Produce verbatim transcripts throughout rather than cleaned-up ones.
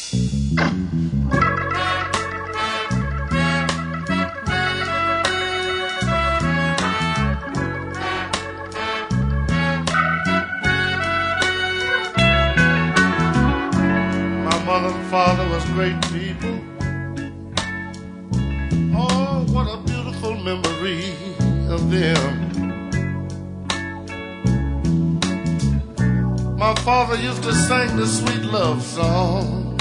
Mother and father was great people. Oh, what a beautiful memory of them. My father used to sing the sweet love song,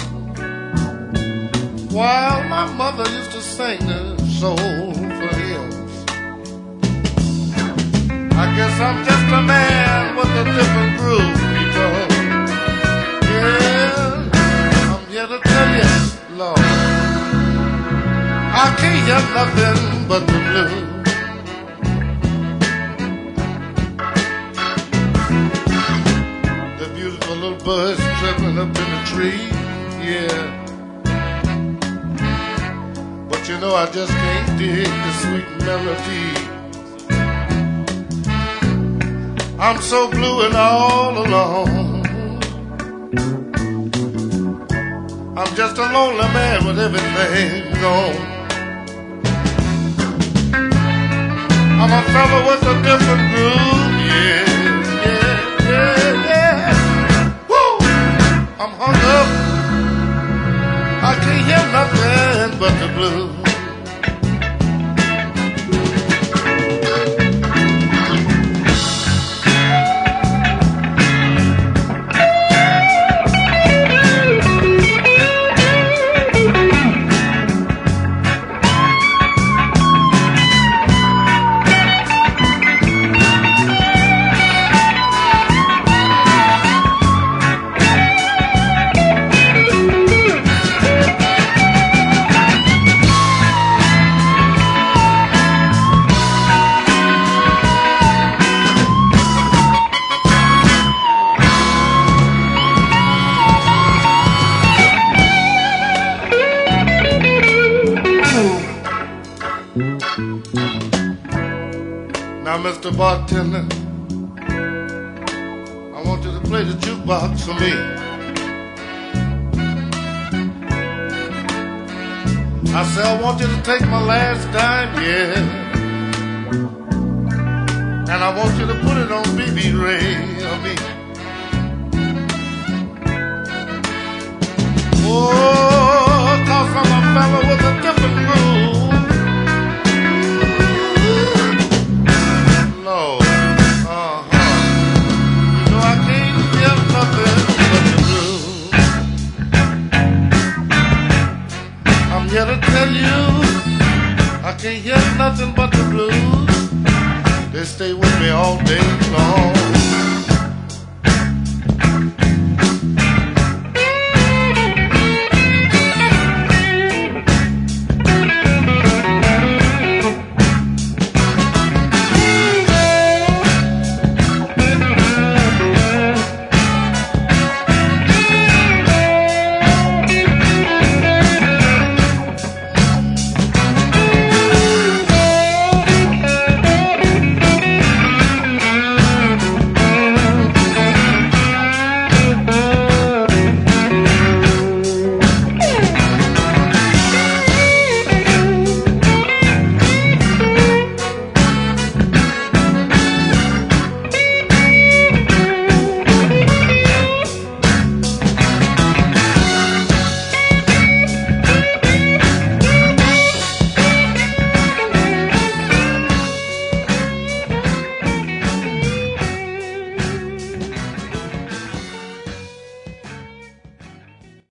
while my mother used to sing the soulful hymns. I guess I'm just a man with a different groove, people. Yeah. Here to tell you, Lord, I can't hear nothing but the blues. The beautiful little birds chirping up in the tree, yeah. But you know I just can't dig the sweet melody. I'm so blue and all alone. I'm just a lonely man with everything gone. I'm a fellow with a different groove, yeah, yeah, yeah, yeah. Woo! I'm hung up, I can't hear nothing but the blues. Now, Mister Bartender, I want you to play the jukebox for me. I say I want you to take my last dime, yeah, and I want you to put it on B B Ray or me. Oh, 'cause I'm a fella with a different groove. Lord, uh-huh. You know I can't hear nothing but the blues. I'm here to tell you I can't hear nothing but the blues. They stay with me all day long.